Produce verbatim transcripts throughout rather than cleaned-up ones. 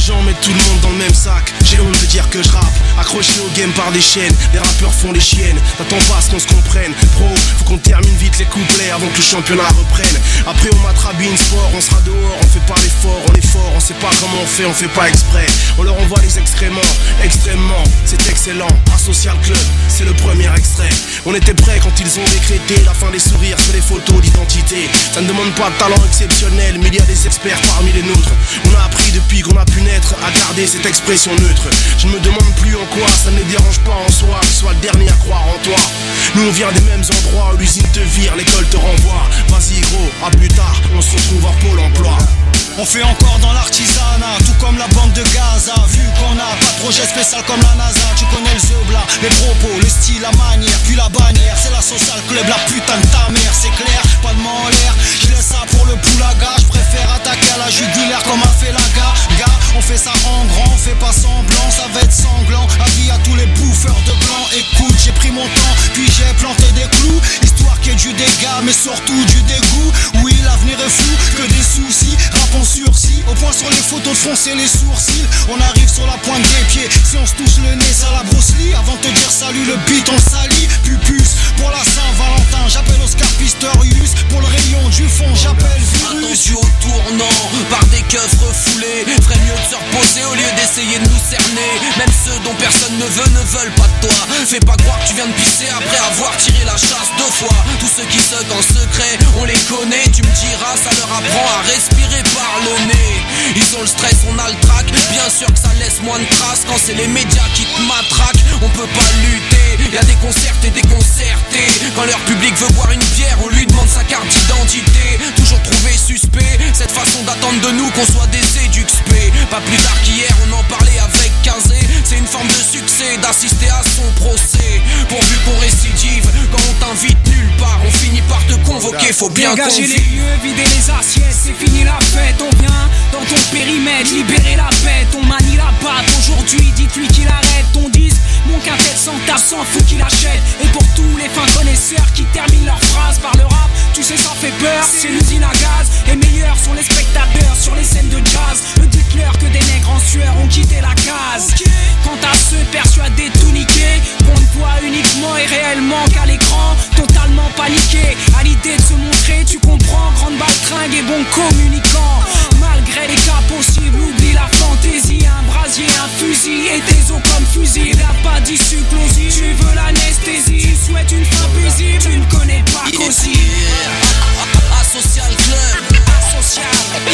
gens mettent tout le monde dans le même sac. J'ai honte de dire que je rappe, accroché au game par des chaînes. Les rappeurs font les chiennes, t'attends pas à ce qu'on se comprenne. Pro, faut qu'on termine vite les couplets avant que le championnat reprenne. Après on matrabine sport, on sera dehors, on fait pas l'effort. On est fort, on sait pas comment on fait, on fait pas exprès. On leur envoie les excréments, extrêmement, c'est excellent. Asocial Club, c'est le premier extrait. On était prêts quand ils ont décrété la fin des sourires sur les photos d'identité. Ça ne demande pas de talent exceptionnel, mais il y a des experts parmi les nôtres. On a appris depuis qu'on a pu naître à garder cette expression neutre. Je ne me demande plus en quoi, ça ne les dérange pas en soi que je sois le dernier à croire en toi. Nous on vient des mêmes endroits où l'usine te vire, l'école te renvoie. Vas-y gros, à plus tard, on se retrouve hors Pôle emploi. On fait encore dans l'artisanat, tout comme la bande de Gaza. Vu qu'on n'a pas de projet spécial comme la NASA. Tu connais le zeubla, les propos, le style, la manière, puis la bannière. C'est la Social Club, la putain de ta mère, c'est clair, pas de main en l'air. Je laisse ça pour le poulaga, je préfère attaquer à la jugulaire comme a fait la gars. Gars, on fait ça en grand, on fait pas semblant, ça va être sanglant. Avis à tous les bouffeurs de blanc, écoute, j'ai pris mon temps, puis j'ai planté des clous. Histoire qu'il y ait du dégât, mais surtout du dégoût. Oui, l'avenir est fou, que des soucis, rappons sursis, au point sur les photos de froncer les sourcils. On arrive sur la pointe des pieds, si on se touche le nez, ça la Bruce Lee. Avant de te dire salut, le beat on salit. Pupus, pour la Saint-Valentin, j'appelle Oscar Pistorius. Pour le rayon du fond, j'appelle Virus. Attention au tournant, par des keufs refoulés. Ferait mieux de se reposer au lieu d'essayer de nous cerner. Même ceux dont personne ne veut, ne veulent pas de toi. Fais pas croire que tu viens de pisser après avoir tiré la chasse deux fois. Tous ceux qui suckent en secret, on les connaît. Tu me diras, ça leur apprend à respirer par le nez. Ils ont le stress, on a le trac. Bien sûr que ça laisse moins de traces. Quand c'est les médias qui te matraquent, on peut pas lutter. Y'a des concerts et des concertés. Quand leur public veut boire une bière, on lui demande sa carte d'identité. Toujours trouvé suspect cette façon d'attendre de nous qu'on soit des éduxpés. Pas plus tard qu'hier, on en parlait avec Kazé. C'est une forme de succès d'assister à son procès. Pourvu qu'on récidive, quand on t'invite nulle part, on finit par te convoquer, faut bien dégager les lieux, vider les assiettes, c'est fini la fête. On vient dans ton périmètre, libérer la bête. On manie la batte, aujourd'hui dites-lui qu'il arrête. Ton disque, mon quintet sans table, s'en fout qu'il achète. Et pour tous les fins connaisseurs qui terminent leurs phrases par le rap, tu sais ça fait peur, c'est l'usine à gaz. Et meilleurs sont les spectateurs sur les scènes de jazz. Dites-leur que des nègres en sueur ont quitté la case. Quant à ceux persuadés de tout niquer, qu'on ne voit uniquement et réellement qu'à l'écran, totalement paniqué à l'idée de se montrer, tu comprends, grande baltringue et bon communicant. Malgré les cas possibles, oublie la fantaisie. Un brasier, un fusil et des os comme fusible. Y'a pas d'issue plausible, tu veux l'anesthésie. Tu souhaites une fin paisible, tu ne connais pas qu'aussi. Asocial Club, Asocial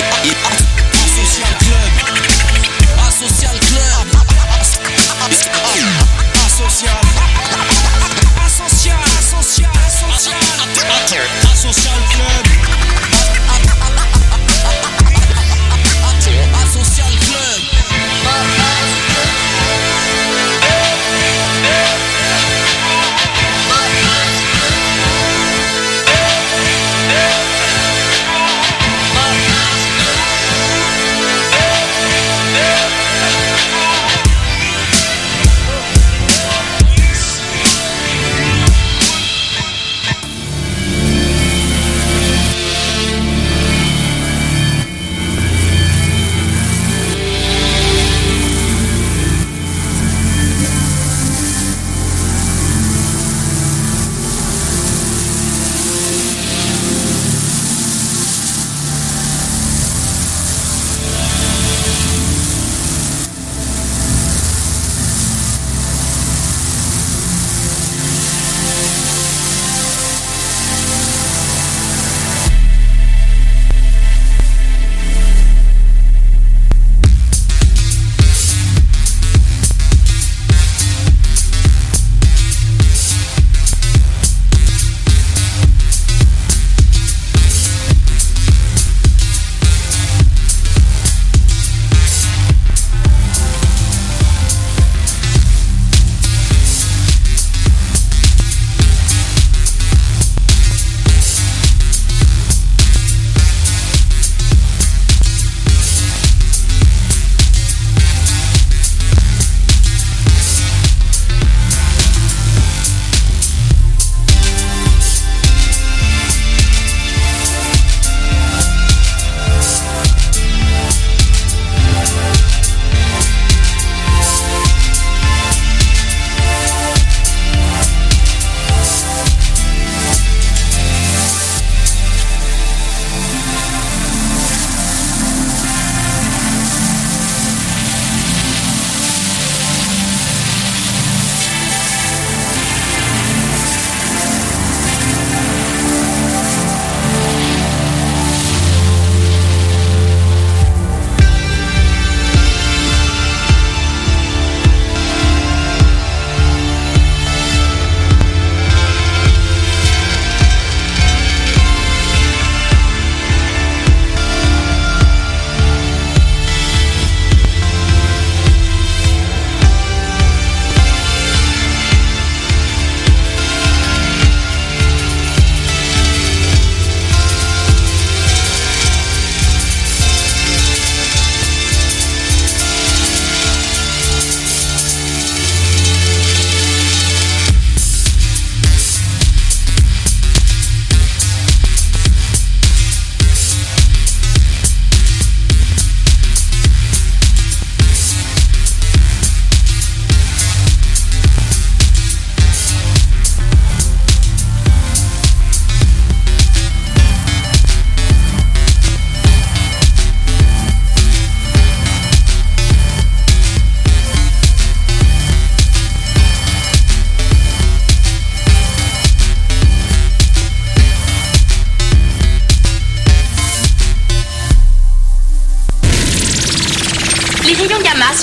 Asocial Club, Asocial Club, Asocial, Asocial, Asocial, Asocial, Asocial Club.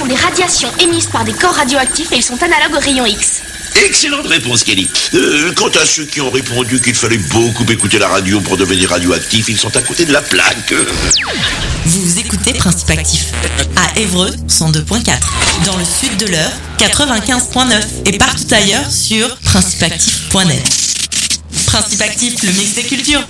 des radiations émises par des corps radioactifs et ils sont analogues aux rayons X. Excellente réponse, Kelly. Euh, quant à ceux qui ont répondu qu'il fallait beaucoup écouter la radio pour devenir radioactif, ils sont à côté de la plaque. Vous écoutez Principe Actif à Évreux cent deux point quatre, dans le sud de l'Eure quatre-vingt-quinze point neuf et partout ailleurs sur principe actif point net. Principe Actif, le mix des cultures.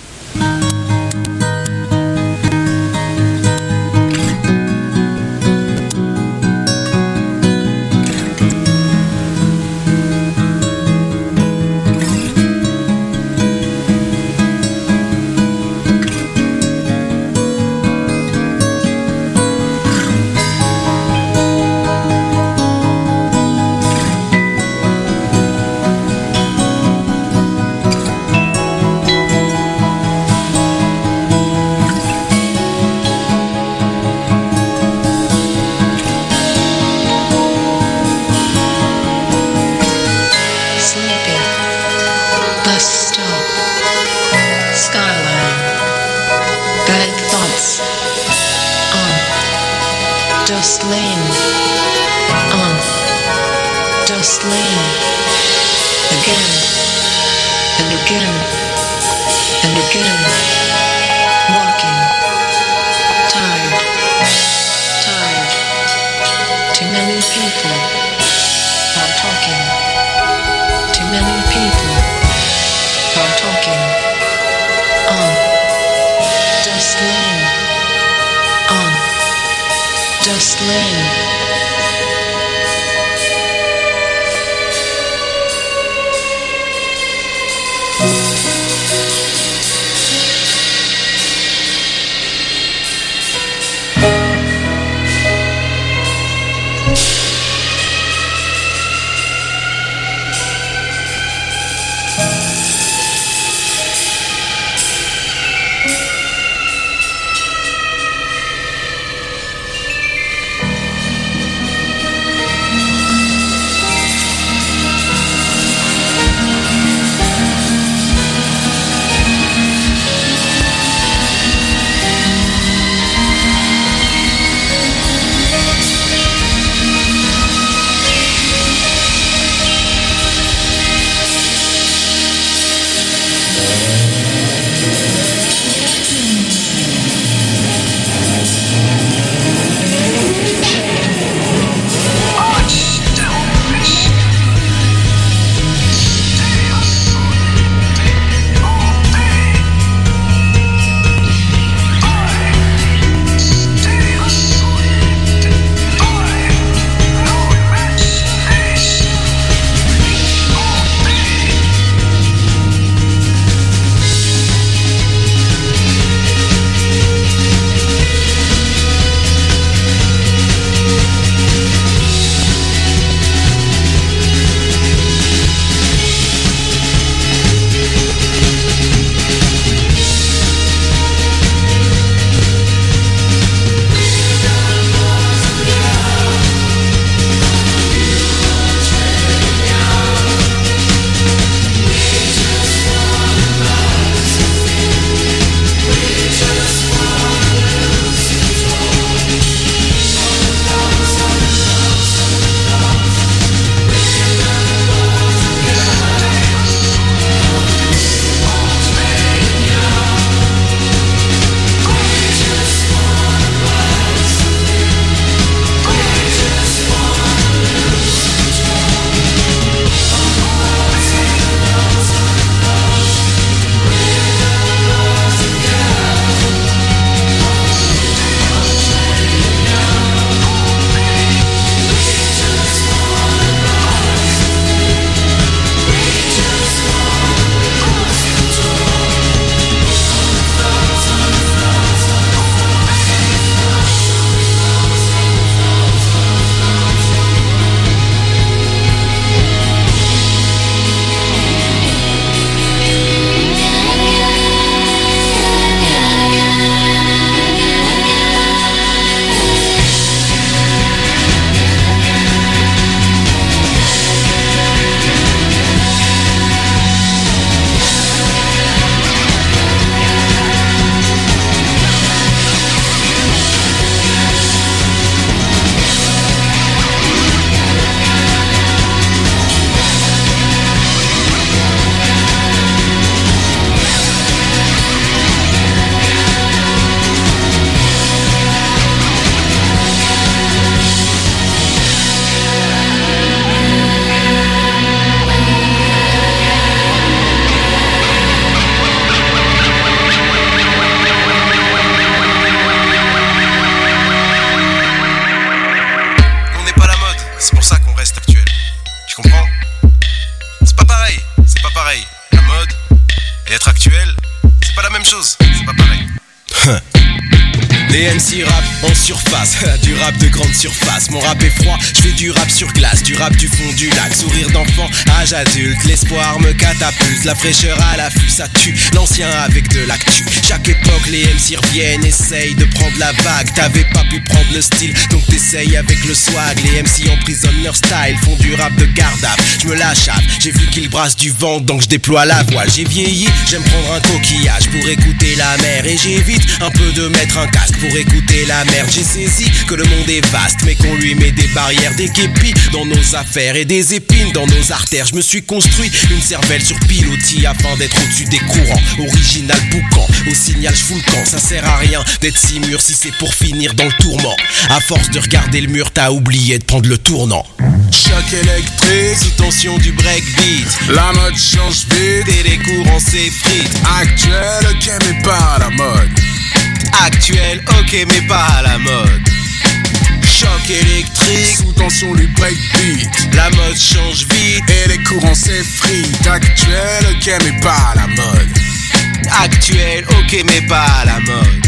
Les M C rap en surface, du rap de grande surface. Mon rap est froid, je fais du rap sur glace, du rap du fond du lac. Sourire d'enfant, âge adulte, l'espoir me catapulte. La fraîcheur à l'affût, ça tue, l'ancien avec de l'actu. Chaque époque, les M C reviennent, essayent de prendre la vague. T'avais pas pu prendre le style, donc t'essayes avec le swag. Les M C emprisonnent leur style, font du rap de gardable. Je me lâche, j'ai vu qu'ils brassent du vent, donc je déploie la voile. J'ai vieilli, j'aime prendre un coquillage pour écouter la mer. Et j'évite un peu de mettre un casque pour écouter la merde. J'ai saisi que le monde est vaste, mais qu'on lui met des barrières, des képis dans nos affaires et des épines dans nos artères. Je me suis construit une cervelle sur pilotis afin d'être au-dessus des courants. Original boucan, au signal je fous le camp. Ça sert à rien d'être si mûr si c'est pour finir dans le tourment. À force de regarder le mur, t'as oublié de prendre le tournant. Choc électrique, sous tension du breakbeat. La mode change vite et les courants s'effritent. Actuel, ok mais pas à la mode. Actuel, ok mais pas à la mode. Choc électrique, sous tension du breakbeat. La mode change vite et les courants s'effritent. Actuel, ok mais pas à la mode. Actuel, ok mais pas à la mode.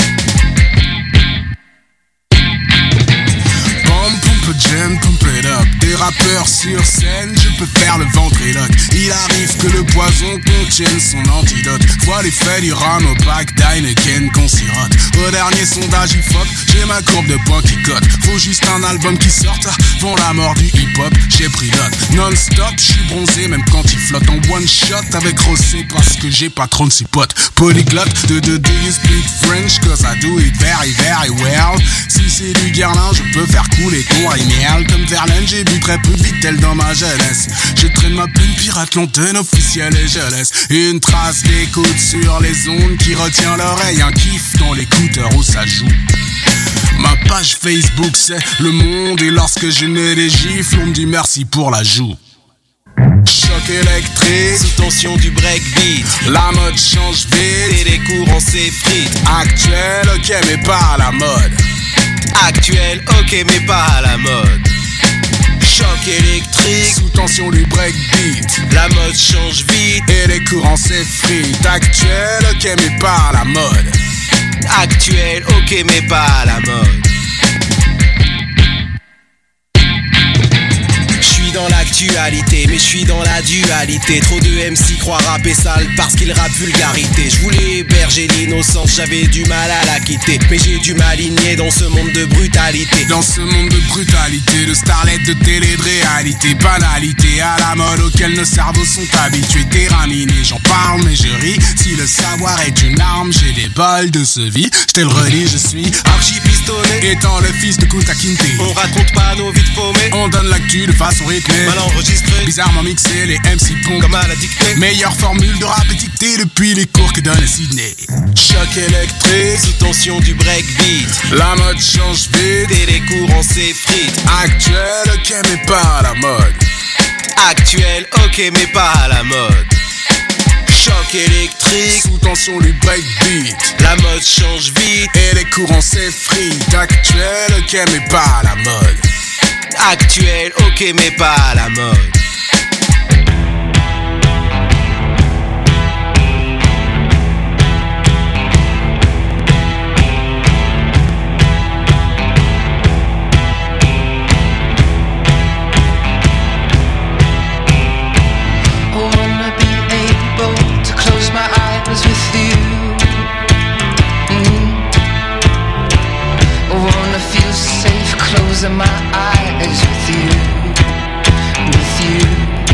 Jam, pump it up. Des rappeurs sur scène, je peux faire le ventriloque. Il arrive que le poison contienne son antidote. Vois l'effet du rhum opaque d'Heineken qu'on sirote. Au dernier sondage hip-hop, j'ai ma courbe de points qui cote. Faut juste un album qui sorte, vont la mort du hip-hop, j'ai pris note. Non-stop, j'suis bronzé même quand il flotte en one shot avec Rossé parce que j'ai pas trente-six potes. Polyglotte, de de do you speak French? Cause I do it very very well. Si c'est du Guerlain, je peux faire couler ton miel. Comme Verlaine, j'ai bu très peu vite tel dans ma jeunesse. Je traîne ma plume pirate l'antenne officielle et je laisse une trace d'écoute sur les ondes qui retient l'oreille. Un kiff dans l'écouteur où ça joue. Ma page Facebook c'est Le Monde et lorsque je mets des gifles, on me dit merci pour la joue. Choc électrique, sous tension du breakbeat. La mode change vite et les courants s'effritent. Actuel, ok mais pas à la mode. Actuel, ok mais pas à la mode. Choc électrique, sous tension du breakbeat. La mode change vite et les courants s'effritent. Actuel, ok mais pas à la mode. Actuel, ok mais pas à la mode. Dans l'actualité, mais je suis dans la dualité. Trop de M C croient rapper sale parce qu'ils rappent vulgarité. Je voulais héberger l'innocence, j'avais du mal à la quitter. Mais j'ai dû m'aligner dans ce monde de brutalité. Dans ce monde de brutalité, de starlet, de télé, de réalité. Banalité à la mode auquel nos cerveaux sont habitués. Terminé, j'en parle mais je ris. Si le savoir est une arme, j'ai des balles de ce vie. Je te le redis, je suis archi pistonné, étant le fils de Kunta Kinte. On raconte pas nos vies de paumés, on donne l'actu de façon rythmée. Mal enregistré, bizarrement mixé, les M C pont comme à la dictée. Meilleure formule de rap étiquetée depuis les cours que donne Sydney. Choc électrique, sous tension du breakbeat. La mode change vite et les courants s'effritent. Actuel, ok mais pas à la mode. Actuel, ok mais pas à la mode. Choc électrique, sous tension du breakbeat. La mode change vite et les courants s'effritent. Actuel, ok mais pas à la mode. Actuel, ok mais pas à la mode. My eyes with you, with you.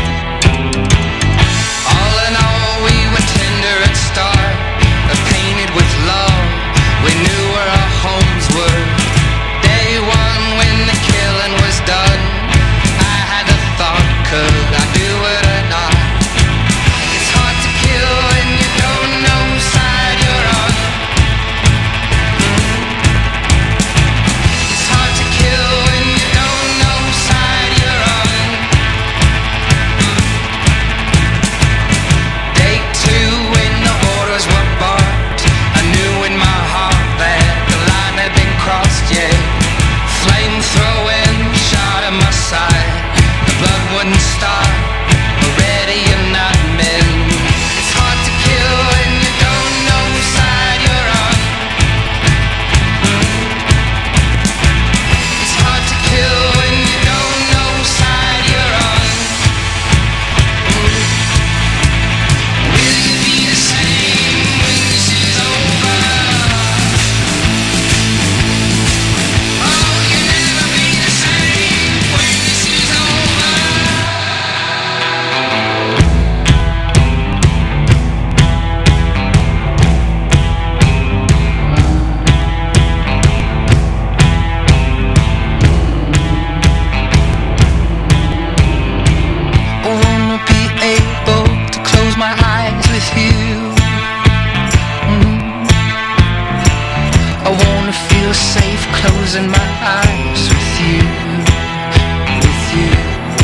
All in all, we were tender at start, painted with love. We knew where our homes were. Day one, when the killing was done, I had a thought: could I do it or not? It's hard to kill when you don't know whose side you're on. It's hard to kill when you don't know whose feel safe closing my eyes with you, with you.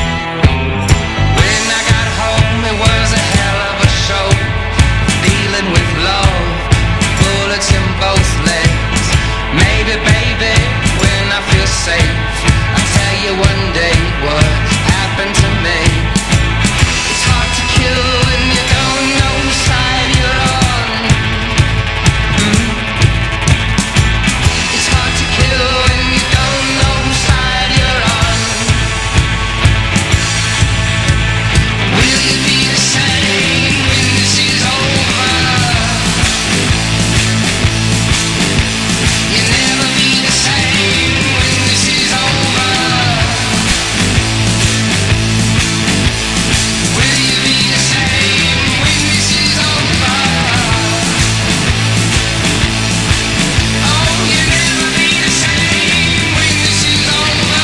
When I got home it was a hell of a show, dealing with love, bullets in both legs. Maybe baby, when I feel safe, I'll tell you one day what happened to me. It's hard to kill when you don't know whose side you're on. Mm. It's hard to kill when you don't know whose side you're on. Will you be the same when this is over? You'll never be the same when this is over. Will you be the same when this is over? Oh, you'll never be the same when this is over.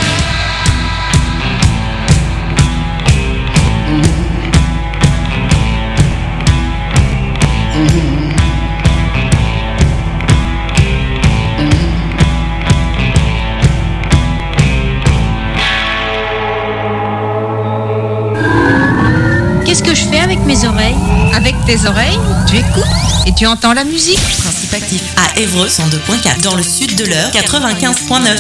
Qu'est-ce que je fais avec mes oreilles? Avec tes oreilles, tu écoutes et tu entends la musique. Principe actif à Évreux cent deux point quatre. Dans le sud de l'Eure quatre-vingt-quinze point neuf.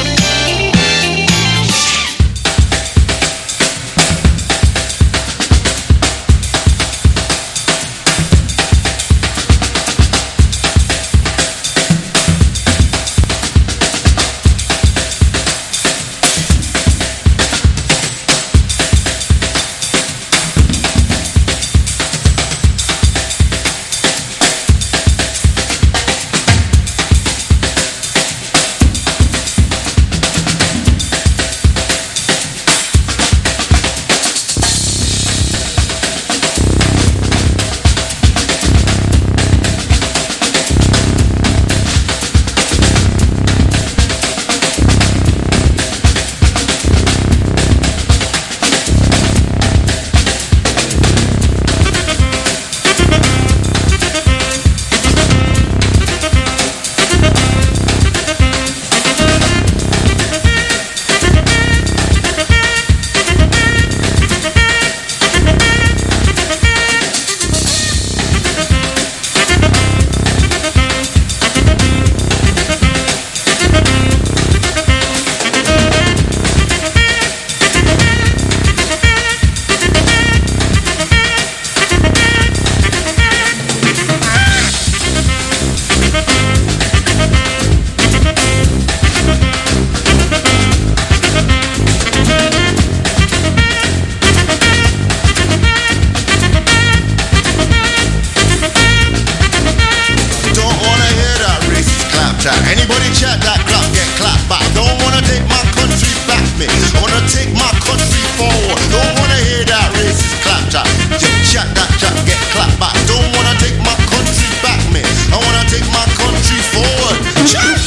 Anybody chat that clap get clapped back. Don't wanna take my country back, me. I wanna take my country forward. Don't wanna hear that racist clap chat. You chat that chat get clapped back. Don't wanna take my country back, me. I wanna take my country forward. Chat.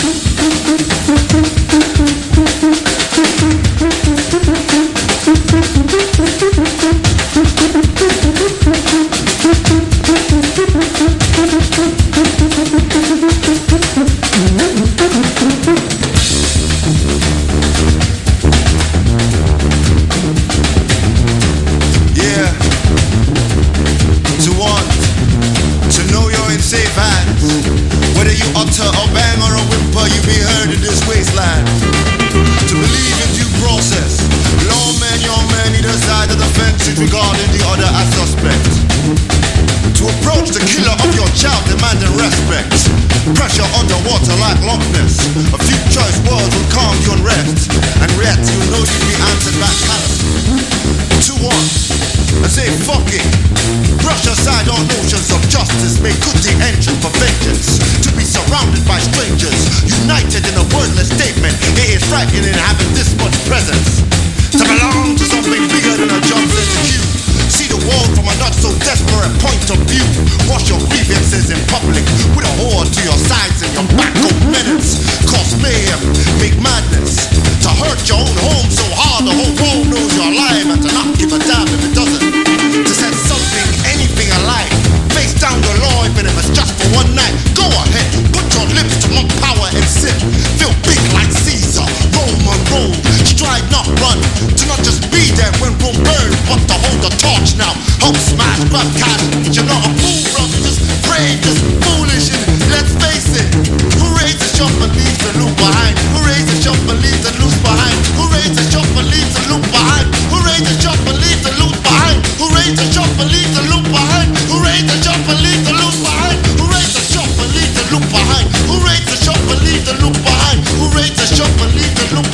Yeah, to want to know you're in safe hands. Whether you utter a bang or a whimper, you be heard in this wasteland. To believe in due process, lawmen, young men, either side of the fence is regarding the other as suspect. To approach the killer of your child demanding respect. Pressure underwater like Loch Ness. A few choice words will calm you unrest. And yet you know you'll be answered back callous. To one, I say fuck it. Brush aside all notions of justice. Make good the engine for vengeance. To be surrounded by strangers, united in a wordless statement. It is frightening having this much presence. To belong to something bigger than a Johnson queue. See the world from a not so desperate point of view. Wash your grievances in public with a whore to your sides and your back of minutes. Cause mayhem, make madness. To hurt your own home so hard the whole world knows you're alive. And to not give a damn if it doesn't. To set something, anything alive. Face down the law even if it's just for one night. Go ahead, you put your lips to mock power look behind? Who raised the shop and leave the look behind? Who raised the shop and leave the look